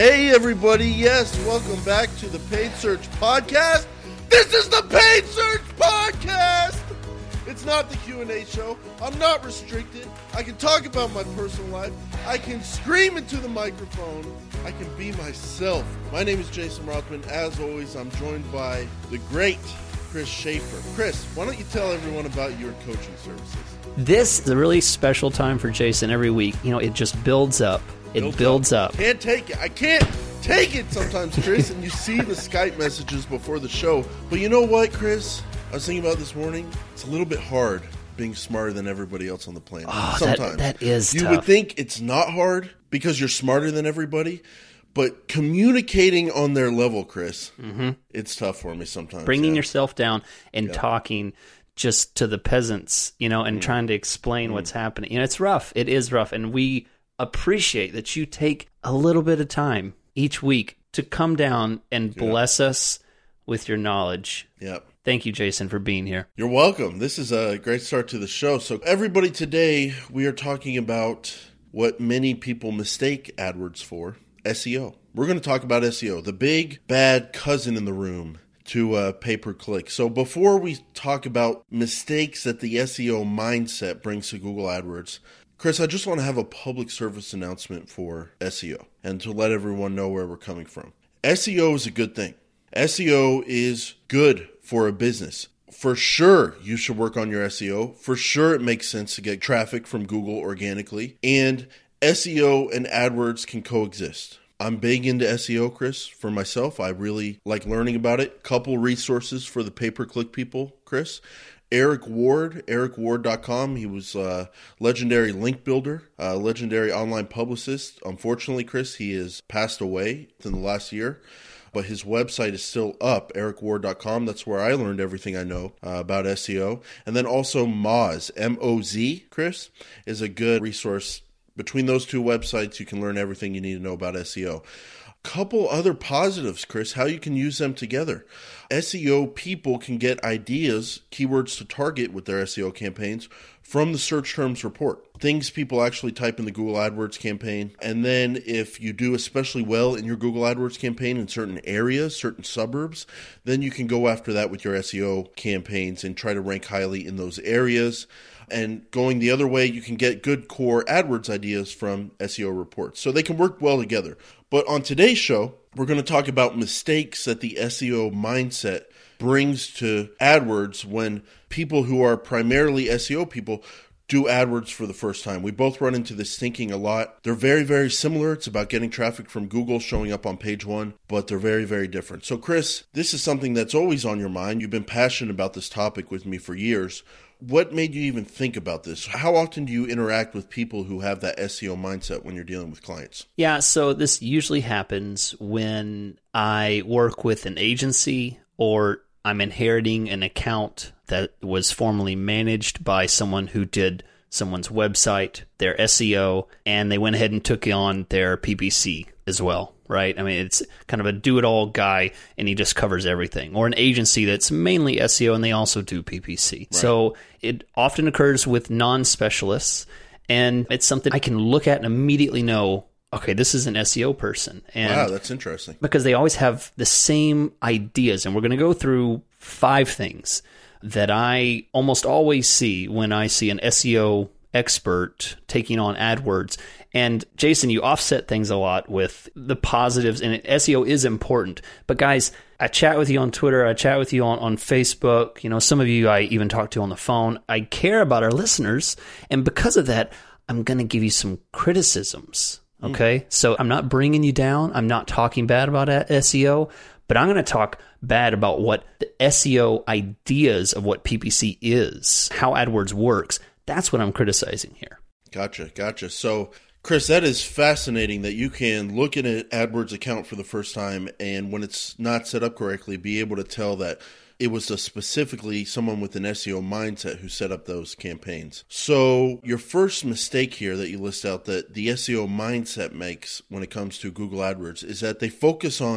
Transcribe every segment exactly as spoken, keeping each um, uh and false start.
Hey everybody, yes, welcome back to the Paid Search Podcast. This is the Paid Search Podcast! It's not the Q and A show. I'm not restricted. I can talk about my personal life. I can scream into the microphone. I can be myself. My name is Jason Rothman. As always, I'm joined by the great Chris Schaefer. Chris, why don't you tell everyone about your coaching services? This is a really special time for Jason every week. You know, it just builds up. It builds, builds up. up. Can't take it. I can't take it sometimes, Chris. And you see the Skype messages before the show. But you know what, Chris? I was thinking about this morning. It's a little bit hard being smarter than everybody else on the planet. Oh, sometimes. That, that is You tough. would think it's not hard because you're smarter than everybody. But communicating on their level, Chris, mm-hmm. it's tough for me sometimes. Bringing yeah. yourself down and yeah. talking just to the peasants, you know, and mm. trying to explain mm. what's happening. You know, it's rough. It is rough. And we appreciate that you take a little bit of time each week to come down and bless yeah. us with your knowledge. Yep. Thank you, Jason, for being here. You're welcome. This is a great start to the show. So everybody, today we are talking about what many people mistake AdWords for, S E O. We're going to talk about S E O, the big bad cousin in the room to uh, pay-per-click. So before we talk about mistakes that the S E O mindset brings to Google AdWords, Chris, I just want to have a public service announcement for S E O and to let everyone know where we're coming from. S E O is a good thing. S E O is good for a business. For sure, you should work on your S E O. For sure, it makes sense to get traffic from Google organically. And S E O and AdWords can coexist. I'm big into S E O, Chris, for myself. I really like learning about it. Couple resources for the pay-per-click people, Chris. Eric Ward, eric ward dot com. He was a legendary link builder, a legendary online publicist. Unfortunately, Chris, he has passed away in the last year, but his website is still up, eric ward dot com. That's where I learned everything I know uh, about S E O. And then also Moz, M O Z, Chris, is a good resource. Between those two websites, you can learn everything you need to know about S E O. Couple other positives, Chris, how you can use them together. S E O people can get ideas, keywords to target with their S E O campaigns from the search terms report. Things people actually type in the Google AdWords campaign. And then if you do especially well in your Google AdWords campaign in certain areas, certain suburbs, then you can go after that with your S E O campaigns and try to rank highly in those areas. And going the other way, you can get good core AdWords ideas from S E O reports. So they can work well together. But on today's show, we're going to talk about mistakes that the S E O mindset brings to AdWords when people who are primarily S E O people do AdWords for the first time. We both run into this thinking a lot. They're very, very similar. It's about getting traffic from Google, showing up on page one, but they're very, very different. So Chris, this is something that's always on your mind. You've been passionate about this topic with me for years. What made you even think about this? How often do you interact with people who have that S E O mindset when you're dealing with clients? Yeah, so this usually happens when I work with an agency or I'm inheriting an account that was formerly managed by someone who did someone's website, their S E O, and they went ahead and took on their P P C as well, right? I mean, it's kind of a do-it-all guy, and he just covers everything. Or an agency that's mainly S E O, and they also do P P C. Right. So it often occurs with non-specialists, and it's something I can look at and immediately know, okay, this is an S E O person. And wow, that's interesting. Because they always have the same ideas, and we're going to go through five things that I almost always see when I see an S E O expert taking on AdWords. And Jason, you offset things a lot with the positives, and S E O is important. But guys, I chat with you on Twitter, I chat with you on, on Facebook, you know, some of you I even talk to on the phone. I care about our listeners, and because of that, I'm going to give you some criticisms, okay? Mm. So I'm not bringing you down, I'm not talking bad about S E O, but I'm going to talk bad about what the S E O ideas of what P P C is, how AdWords works. That's what I'm criticizing here. Gotcha, gotcha. So, Chris, that is fascinating that you can look at an AdWords account for the first time and when it's not set up correctly, be able to tell that it was a specifically someone with an S E O mindset who set up those campaigns. So your first mistake here that you list out that the S E O mindset makes when it comes to Google AdWords is that they focus on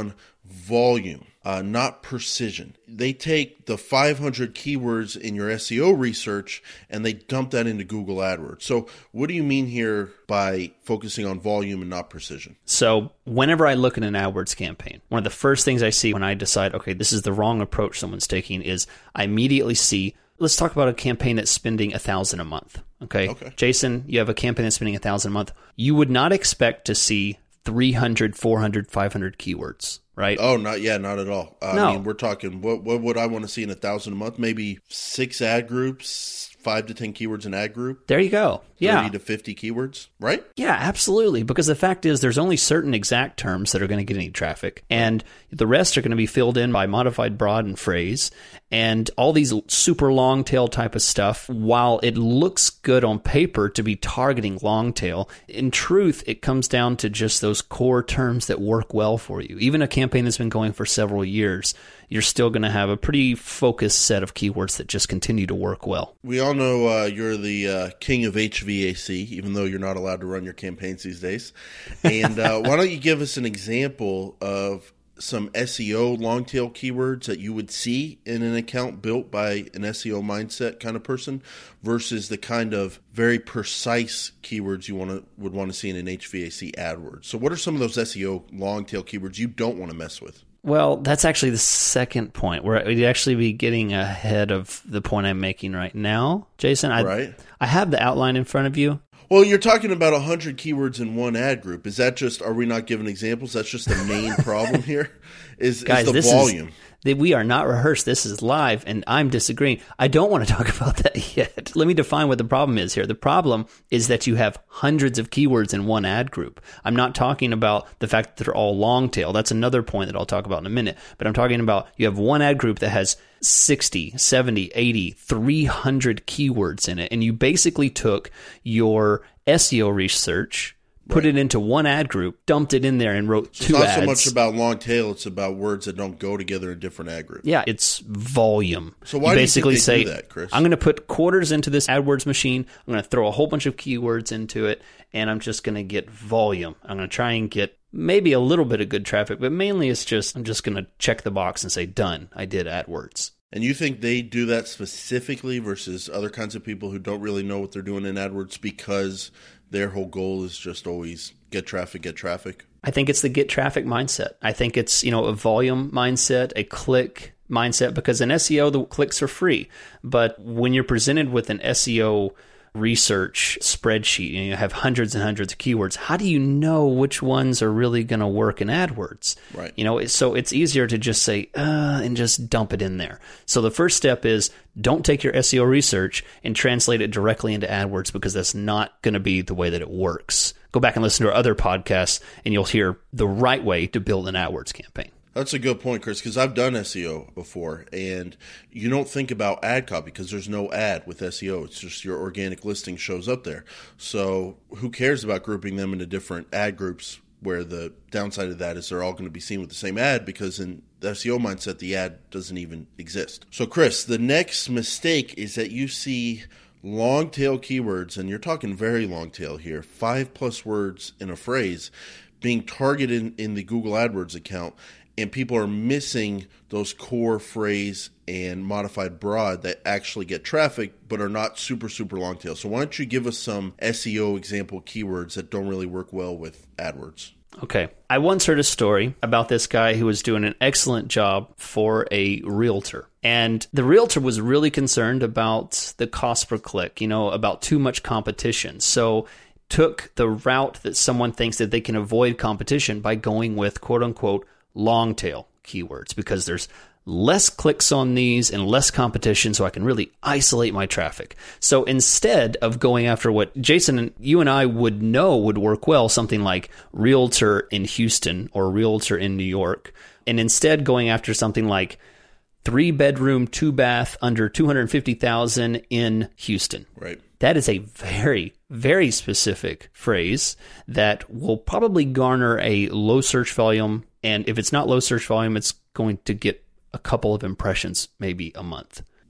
volume, uh, not precision. They take the five hundred keywords in your S E O research and they dump that into Google AdWords. So what do you mean here by focusing on volume and not precision? So whenever I look at an AdWords campaign, one of the first things I see when I decide, okay, this is the wrong approach someone's taking, is I immediately see, let's talk about a campaign that's spending a thousand a month. Okay? Okay. Jason, you have a campaign that's spending a thousand a month. You would not expect to see three hundred, four hundred, five hundred keywords, right? Oh, not yeah, not at all. Uh, No. I mean, we're talking, what what would I want to see in a thousand a month? Maybe six ad groups, five to ten keywords an ad group, There you go. thirty Yeah. to fifty keywords, right? Yeah, absolutely. Because the fact is, there's only certain exact terms that are going to get any traffic, and the rest are going to be filled in by modified broad and phrase, and all these super long tail type of stuff. While it looks good on paper to be targeting long tail, in truth, it comes down to just those core terms that work well for you. Even a campaign that's been going for several years, you're still going to have a pretty focused set of keywords that just continue to work well. We all know uh, you're the uh, king of H V A C, even though you're not allowed to run your campaigns these days. And uh, why don't you give us an example of some S E O long tail keywords that you would see in an account built by an S E O mindset kind of person versus the kind of very precise keywords you want to would want to see in an H V A C AdWords. So what are some of those S E O long tail keywords you don't want to mess with? Well, that's actually the second point, where we'd actually be getting ahead of the point I'm making right now, Jason. I, Right. I have the outline in front of you. Well, you're talking about one hundred keywords in one ad group. Is that just, are we not giving examples? That's just the main problem here, is, Guys, is the this volume. is that we are not rehearsed. This is live, and I'm disagreeing. I don't want to talk about that yet. Let me define what the problem is here. The problem is that you have hundreds of keywords in one ad group. I'm not talking about the fact that they're all long tail. That's another point that I'll talk about in a minute. But I'm talking about you have one ad group that has sixty, seventy, eighty, three hundred keywords in it, and you basically took your S E O research, put Right. it into one ad group, dumped it in there, and wrote So two it's not ads. so much about long tail, it's about words that don't go together in different ad groups. Yeah, it's volume. So why do you think basically they say, do that, Chris? I'm going to put quarters into this AdWords machine. I'm going to throw a whole bunch of keywords into it, and I'm just going to get volume. I'm going to try and get maybe a little bit of good traffic, but mainly it's just, I'm just going to check the box and say, done, I did AdWords. And you think they do that specifically versus other kinds of people who don't really know what they're doing in AdWords because their whole goal is just always get traffic, get traffic? I think it's the get traffic mindset. I think it's, you know, a volume mindset, a click mindset, because in S E O, the clicks are free. But when you're presented with an S E O research spreadsheet and you have hundreds and hundreds of keywords, how do you know which ones are really going to work in AdWords? Right. You know, so it's easier to just say, uh, and just dump it in there. So the first step is don't take your S E O research and translate it directly into AdWords, because that's not going to be the way that it works. Go back and listen to our other podcasts and you'll hear the right way to build an AdWords campaign. That's a good point, Chris, because I've done S E O before, and you don't think about ad copy because there's no ad with S E O. It's just your organic listing shows up there. So who cares about grouping them into different ad groups, where the downside of that is they're all going to be seen with the same ad, because in the S E O mindset, the ad doesn't even exist. So, Chris, the next mistake is that you see long tail keywords, and you're talking very long tail here, five plus words in a phrase, being targeted in the Google AdWords account, and people are missing those core phrase and modified broad that actually get traffic but are not super, super long tail. So why don't you give us some S E O example keywords that don't really work well with AdWords? Okay. I once heard a story about this guy who was doing an excellent job for a realtor. And the realtor was really concerned about the cost per click, you know, about too much competition. So took the route that someone thinks that they can avoid competition by going with quote unquote long tail keywords, because there's less clicks on these and less competition, so I can really isolate my traffic. So instead of going after what Jason and you and I would know would work well, something like realtor in Houston or realtor in New York, and instead going after something like three bedroom, two bath under two hundred fifty thousand in Houston. Right. That is a very, very specific phrase that will probably garner a low search volume. And if it's not low search volume, it's going to get a couple of impressions, maybe a month.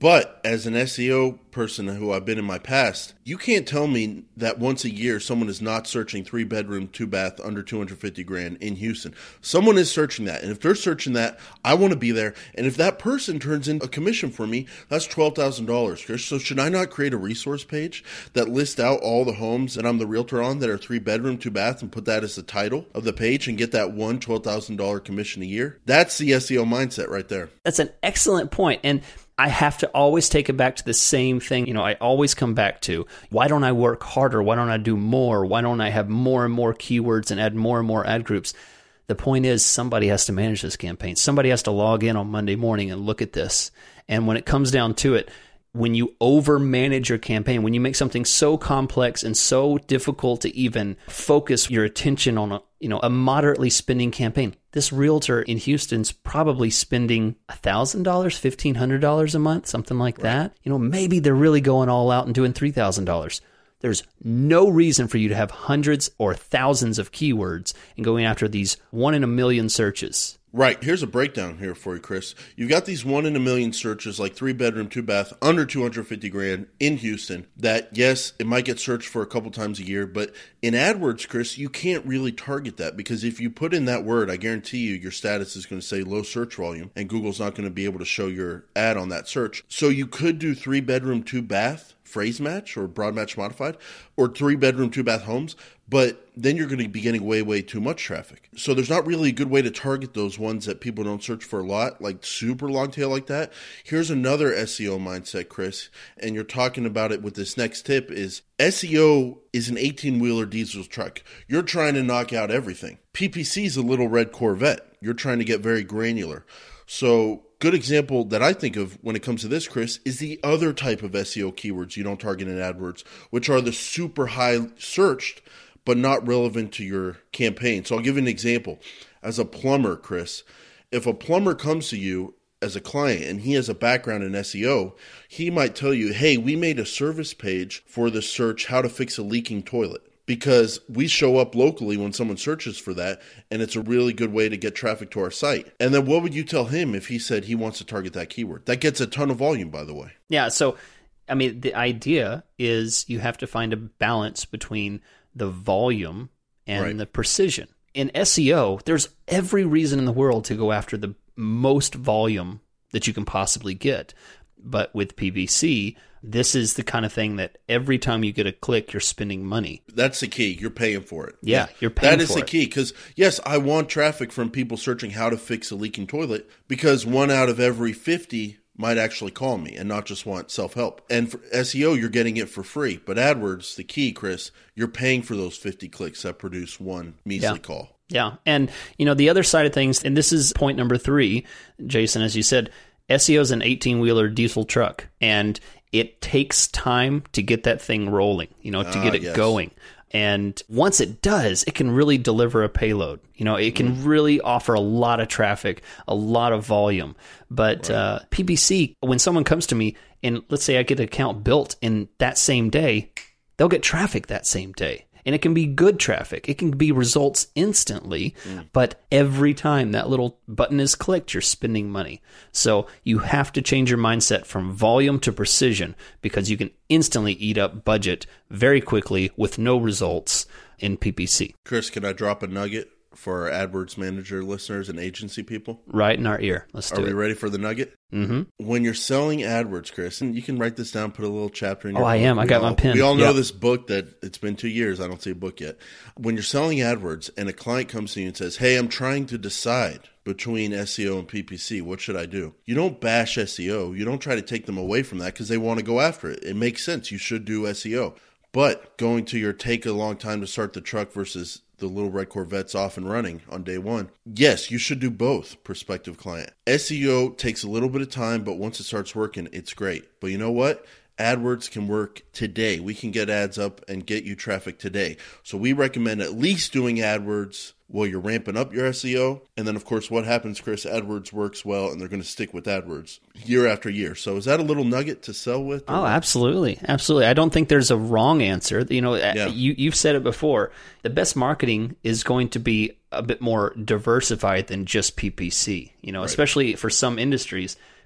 But as an S E O person who I've been in my past, you can't tell me that once a year someone is not searching three bedroom, two bath under two hundred fifty grand in Houston. Someone is searching that. And if they're searching that, I want to be there. And if that person turns in a commission for me, that's twelve thousand dollars, Chris. So should I not create a resource page that lists out all the homes that I'm the realtor on that are three bedroom, two bath and put that as the title of the page and get that one twelve thousand dollars commission a year? That's the S E O mindset right there. That's an excellent point. And I have to always take it back to the same thing. You know, I always come back to, why don't I work harder? Why don't I do more? Why don't I have more and more keywords and add more and more ad groups? The point is, somebody has to manage this campaign. Somebody has to log in on Monday morning and look at this. And when it comes down to it, when you over-manage your campaign, when you make something so complex and so difficult to even focus your attention on a, you know, a moderately spending campaign, this realtor in Houston's probably spending one thousand dollars, fifteen hundred dollars a month, something like right. that. You know, maybe they're really going all out and doing three thousand dollars. There's no reason for you to have hundreds or thousands of keywords and going after these one in a million searches. Right. Here's a breakdown here for you, Chris. You've got these one in a million searches, like three bedroom, two bath, under two hundred fifty grand in Houston that, yes, it might get searched for a couple times a year, but in AdWords, Chris, you can't really target that because if you put in that word, I guarantee you your status is going to say low search volume and Google's not going to be able to show your ad on that search. So you could do three bedroom, two bath, phrase match or broad match modified, or three bedroom, two bath homes, but then you're going to be getting way, way too much traffic. So there's not really a good way to target those ones that people don't search for a lot, like super long tail like that. Here's another S E O mindset, Chris, and you're talking about it with this next tip is S E O is an eighteen-wheeler diesel truck. You're trying to knock out everything. P P C is a little red Corvette. You're trying to get very granular. So good example that I think of when it comes to this, Chris, is the other type of S E O keywords you don't target in AdWords, which are the super high searched, but not relevant to your campaign. So I'll give you an example. As a plumber, Chris, if a plumber comes to you as a client and he has a background in S E O, he might tell you, hey, we made a service page for the search, how to fix a leaking toilet. Because we show up locally when someone searches for that, and it's a really good way to get traffic to our site. And then what would you tell him if he said he wants to target that keyword? That gets a ton of volume, by the way. Yeah, so, I mean, the idea is you have to find a balance between the volume and right. the precision. In S E O, there's every reason in the world to go after the most volume that you can possibly get. But with P P C, this is the kind of thing that every time you get a click, you're spending money. That's the key. You're paying for it. Yeah, you're paying for it. That is the key because, yes, I want traffic from people searching how to fix a leaking toilet because one out of every fifty might actually call me and not just want self-help. And for S E O, you're getting it for free. But AdWords, the key, Chris, you're paying for those fifty clicks that produce one measly yeah. call. Yeah. And, you know, the other side of things, and this is point number three, Jason, as you said, S E O is an eighteen-wheeler diesel truck, and it takes time to get that thing rolling, you know, to ah, get it yes. going. And once it does, it can really deliver a payload. You know, it can mm. really offer a lot of traffic, a lot of volume. But right. uh, P P C, when someone comes to me and let's say I get an account built in that same day, they'll get traffic that same day. And it can be good traffic. It can be results instantly, mm. but every time that little button is clicked, you're spending money. So you have to change your mindset from volume to precision because you can instantly eat up budget very quickly with no results in P P C. Chris, can I drop a nugget for our AdWords Manager listeners and agency people? Right in our ear. Let's do it. Are we it. ready for the nugget? Mm-hmm. When you're selling AdWords, Chris, and you can write this down, put a little chapter in your Oh, I book. am. I We got all, my pen. We all know Yep. this book that it's been two years. I don't see a book yet. When you're selling AdWords and a client comes to you and says, hey, I'm trying to decide between S E O and P P C. What should I do? You don't bash S E O. You don't try to take them away from that because they want to go after it. It makes sense. You should do S E O. But going to your take a long time to start the truck versus the little red Corvette's off and running on day one. Yes, you should do both, prospective client. S E O takes a little bit of time, but once it starts working, it's great. But you know what? AdWords can work today. We can get ads up and get you traffic today. So we recommend at least doing AdWords while you're ramping up your S E O. And then, of course, what happens, Chris? AdWords works well, and they're going to stick with AdWords year after year. So is that a little nugget to sell with? Oh, absolutely. Absolutely. I don't think there's a wrong answer. You know, Yeah. you, you've said it before. The best marketing is going to be a bit more diversified than just P P C. You know, Right. especially for some industries.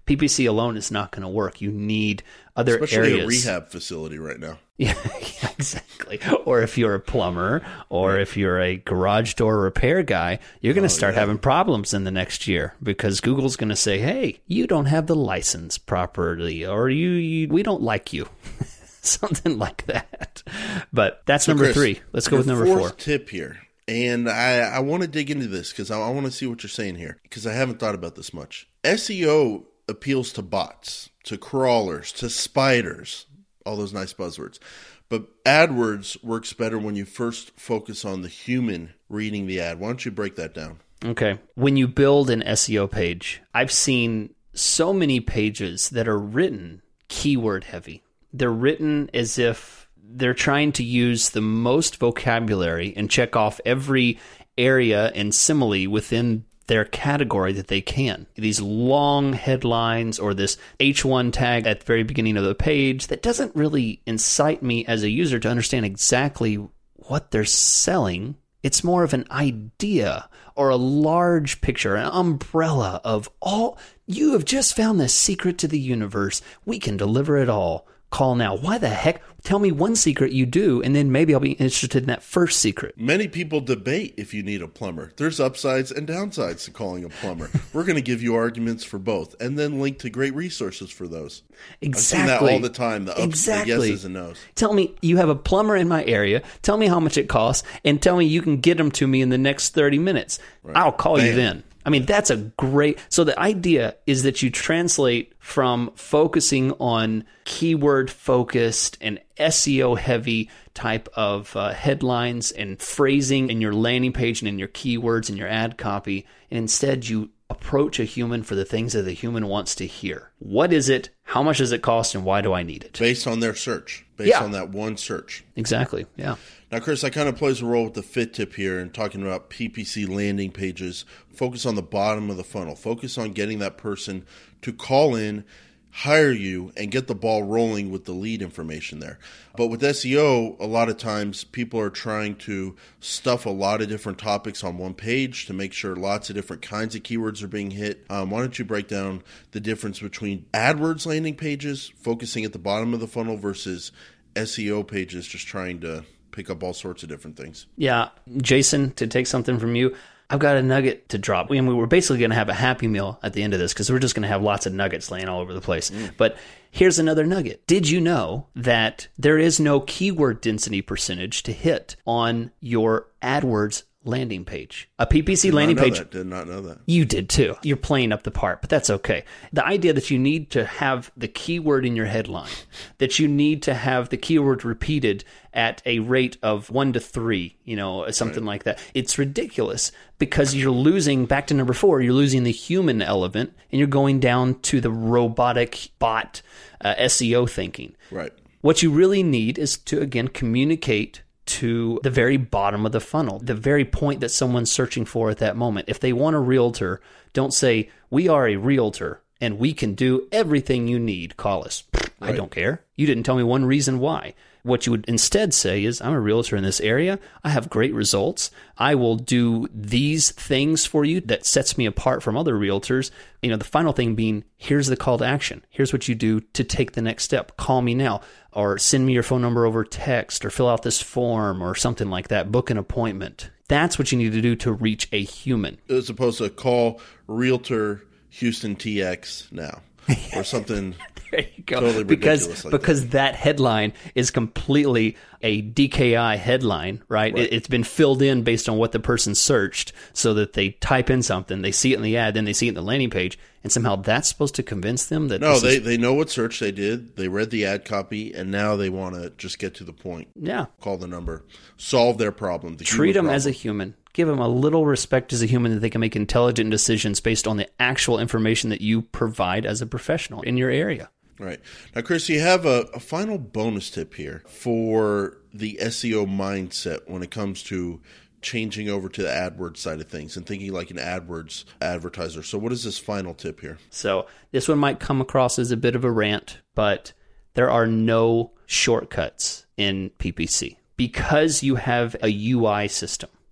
P P C alone is not going to work. You need other Especially areas. Especially a rehab facility right now. Yeah, yeah, exactly. Or if you're a plumber, or right. if you're a garage door repair guy, you're going to oh, start yeah. having problems in the next year because Google's going to say, "Hey, you don't have the license properly, or you, you we don't like you." Something like that. But that's so number Chris, three. Let's go with number four. Fourth tip here. And I, I want to dig into this because I, I want to see what you're saying here because I haven't thought about this much. S E O appeals to bots, to crawlers, to spiders, all those nice buzzwords. But AdWords works better when you first focus on the human reading the ad. Why don't you break that down? Okay. When you build an S E O page, I've seen so many pages that are written keyword heavy. They're written as if they're trying to use the most vocabulary and check off every area and simile within their category that they can. These long headlines or this H one tag at the very beginning of the page that doesn't really incite me as a user to understand exactly what they're selling. It's more of an idea or a large picture, an umbrella of all. You have just found the secret to the universe. We can deliver it all. Call now. Why the heck? Tell me one secret you do, and then maybe I'll be interested in that first secret. Many people debate if you need a plumber. There's upsides and downsides to calling a plumber. We're going to give you arguments for both, and then link to great resources for those. Exactly. I've seen that all the time, the ups, exactly. the yeses and nos. Tell me, you have a plumber in my area. Tell me how much it costs, and tell me you can get them to me in the next thirty minutes. Right. I'll call Bam. you then. I mean, that's a great... So the idea is that you translate from focusing on keyword-focused and S E O-heavy type of uh, headlines and phrasing in your landing page and in your keywords and your ad copy, and instead you approach a human for the things that the human wants to hear. What is it? How much does it cost? And why do I need it? Based on their search. Based yeah. on that one search. Exactly, yeah. Now, Chris, that kind of plays a role with the fifth tip here and talking about P P C landing pages. Focus on the bottom of the funnel. Focus on getting that person to call in, hire you, and get the ball rolling with the lead information there. But with S E O, a lot of times people are trying to stuff a lot of different topics on one page to make sure lots of different kinds of keywords are being hit. Um, why don't you break down the difference between AdWords landing pages, focusing at the bottom of the funnel, versus S E O pages just trying to pick up all sorts of different things? Yeah. Jason, to take something from you, I've got a nugget to drop. I mean, we're basically going to have a Happy Meal at the end of this because we're just going to have lots of nuggets laying all over the place. Mm. But here's another nugget. Did you know that there is no keyword density percentage to hit on your AdWords landing page? A P P C did landing not know page. That. Did not know that. You did too. You're playing up the part, but that's okay. The idea that you need to have the keyword in your headline, that you need to have the keyword repeated at a rate of one to three, you know, something right. like that. It's ridiculous because you're losing, back to number four, you're losing the human element and you're going down to the robotic bot uh, S E O thinking. Right. What you really need is to, again, communicate to the very bottom of the funnel, the very point that someone's searching for at that moment. If they want a realtor, don't say, we are a realtor and we can do everything you need. Call us. Right. I don't care. You didn't tell me one reason why. What you would instead say is, I'm a realtor in this area. I have great results. I will do these things for you that sets me apart from other realtors. You know, the final thing being, here's the call to action. Here's what you do to take the next step. Call me now, or send me your phone number over text, or fill out this form or something like that. Book an appointment. That's what you need to do to reach a human. As opposed to call realtor Houston T X now or something. There you go. Totally because like because that. that headline is completely a D K I headline, right? right. It, it's been filled in based on what the person searched, so that they type in something, they see it in the ad, then they see it in the landing page, and somehow that's supposed to convince them that no, this they is... they know what search they did, they read the ad copy, and now they want to just get to the point. Yeah, call the number, solve their problem. The Treat them problem. as a human. Give them a little respect as a human that they can make intelligent decisions based on the actual information that you provide as a professional in your area. Right. Now, Chris, you have a, a final bonus tip here for the S E O mindset when it comes to changing over to the AdWords side of things and thinking like an AdWords advertiser. So what is this final tip here? So this one might come across as a bit of a rant, but there are no shortcuts in P P C. Because you have a U I system,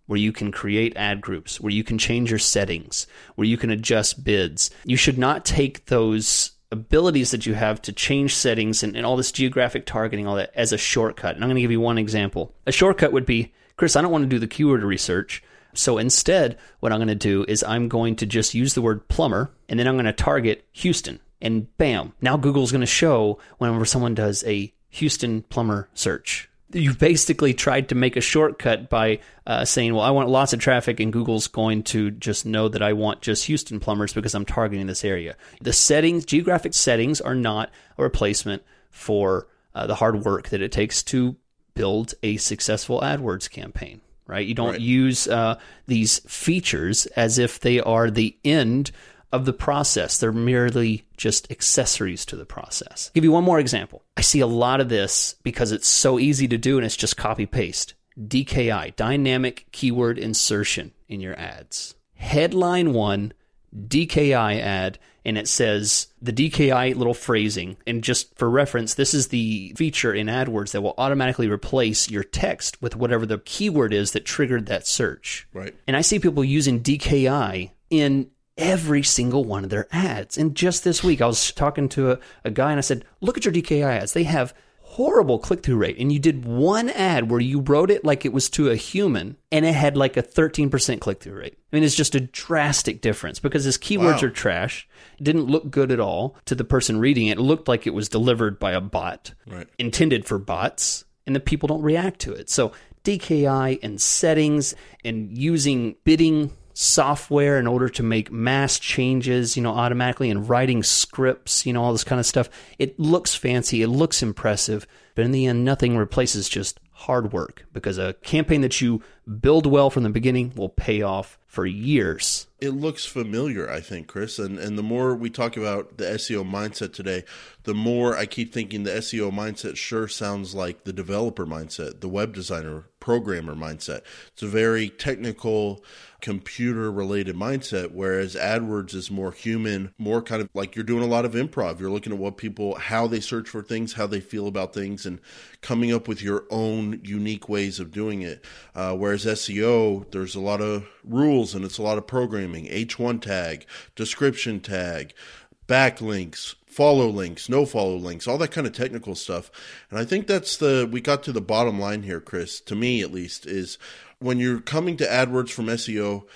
where you can create ad groups, where you can change your settings, where you can adjust bids. You should not take those abilities that you have to change settings and, and all this geographic targeting, all that, as a shortcut. And I'm going to give you one example. A shortcut would be, Chris, I don't want to do the keyword research. So instead, what I'm going to do is I'm going to just use the word plumber, and then I'm going to target Houston. And bam, now Google's going to show whenever someone does a Houston plumber search. You've basically tried to make a shortcut by uh, saying, well, I want lots of traffic, and Google's going to just know that I want just Houston plumbers because I'm targeting this area. The settings, geographic settings, are not a replacement for uh, the hard work that it takes to build a successful AdWords campaign, right? You don't right. use uh, these features as if they are the end of the process. They're merely just accessories to the process. I'll give you one more example. I see a lot of this because it's so easy to do and it's just copy paste. D K I, dynamic keyword insertion in your ads. Headline one, D K I ad, and it says the D K I little phrasing. And just for reference, this is the feature in AdWords that will automatically replace your text with whatever the keyword is that triggered that search. Right. And I see people using D K I in every single one of their ads. And just this week, I was talking to a, a guy and I said, look at your D K I ads. They have horrible click-through rate. And you did one ad where you wrote it like it was to a human and it had like a thirteen percent click-through rate. I mean, it's just a drastic difference because his keywords wow. are trash. It didn't look good at all to the person reading it. It looked like it was delivered by a bot, right. intended for bots, and the people don't react to it. So D K I and settings and using bidding software in order to make mass changes, you know, automatically, and writing scripts, you know, all this kind of stuff. It looks fancy, it looks impressive, but in the end, nothing replaces just hard work, because a campaign that you build well from the beginning will pay off for years. It looks familiar, I think, Chris, and and the more we talk about the S E O mindset today, the more I keep thinking the S E O mindset sure sounds like the developer mindset, the web designer, programmer mindset. It's a very technical, computer-related mindset, whereas AdWords is more human, more kind of like you're doing a lot of improv. You're looking at what people, how they search for things, how they feel about things, and coming up with your own unique ways of doing it. Uh, whereas S E O, there's a lot of rules and it's a lot of programming, H one tag, description tag, backlinks, follow links, no follow links, all that kind of technical stuff. And I think that's the, we got to the bottom line here, Chris, to me at least, is when you're coming to AdWords from S E O,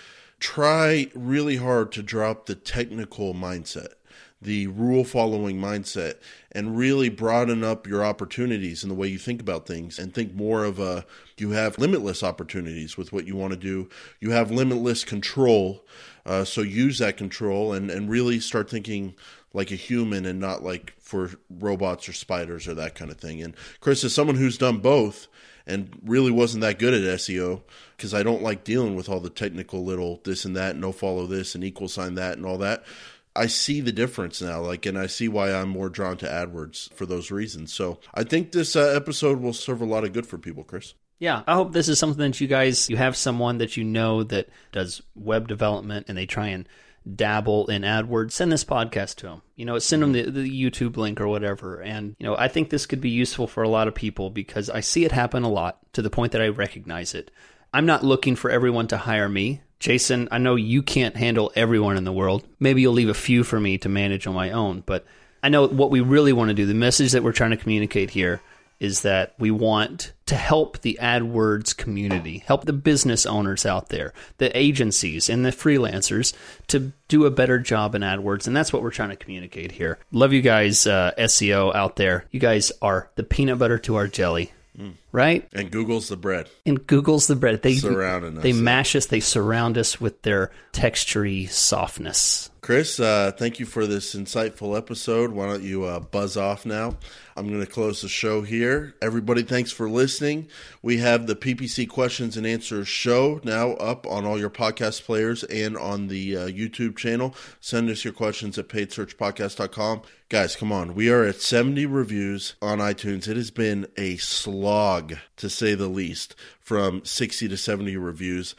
try really hard to drop the technical mindset, the rule following mindset, and really broaden up your opportunities in the way you think about things, and think more of a, you have limitless opportunities with what you want to do. You have limitless control. Uh, so use that control and, and really start thinking like a human and not like for robots or spiders or that kind of thing. And Chris, as someone who's done both and really wasn't that good at S E O, because I don't like dealing with all the technical little this and that, no follow this and equal sign that and all that, I see the difference now, like, and I see why I'm more drawn to AdWords for those reasons. So I think this uh, episode will serve a lot of good for people, Chris. Yeah, I hope this is something that you guys, you have someone that you know that does web development and they try and dabble in AdWords. Send this podcast to them. You know, send them the, the YouTube link or whatever. And, you know, I think this could be useful for a lot of people because I see it happen a lot to the point that I recognize it. I'm not looking for everyone to hire me. Jason, I know you can't handle everyone in the world. Maybe you'll leave a few for me to manage on my own. But I know what we really want to do, the message that we're trying to communicate here, is that we want to help the AdWords community, help the business owners out there, the agencies and the freelancers to do a better job in AdWords. And that's what we're trying to communicate here. Love you guys, uh, S E O out there. You guys are the peanut butter to our jelly. Mm. Right? And Google's the bread. And Google's the bread. They surround us. They mash us. They surround us with their textury softness. Chris, uh, thank you for this insightful episode. Why don't you uh, buzz off now? I'm going to close the show here. Everybody, thanks for listening. We have the P P C Questions and Answers show now up on all your podcast players and on the uh, YouTube channel. Send us your questions at paid search podcast dot com. Guys, come on. We are at seventy reviews on iTunes. It has been a slog, to say the least, from sixty to seventy reviews.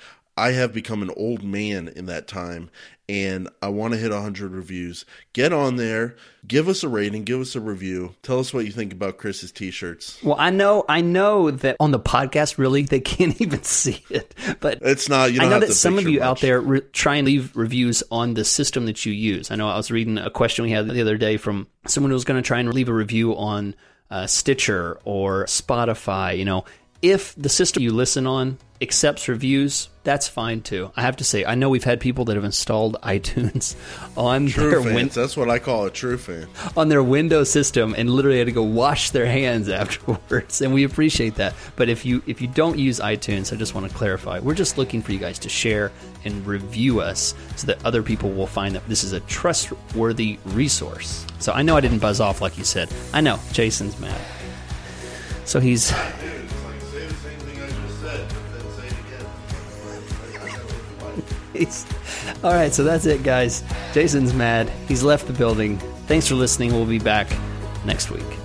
I have become an old man in that time, and I want to hit one hundred reviews. Get on there, give us a rating, give us a review. Tell us what you think about Chris's t-shirts. Well, I know I know that on the podcast, really, they can't even see it. But it's not. You don't I know have that to some of picture you much. out there re- try and leave reviews on the system that you use. I know I was reading a question we had the other day from someone who was going to try and leave a review on uh, Stitcher or Spotify. You know, if the system you listen on accepts reviews, that's fine too. I have to say, I know we've had people that have installed iTunes on True their fans. win- That's what I call a true fan. on their Windows system and literally had to go wash their hands afterwards, and we appreciate that. But if you if you don't use iTunes, I just want to clarify, we're just looking for you guys to share and review us so that other people will find that this is a trustworthy resource. So I know I didn't buzz off like you said. I know Jason's mad. So he's He's, all right, so that's it, guys. Jason's mad. He's left the building. Thanks for listening. We'll be back next week.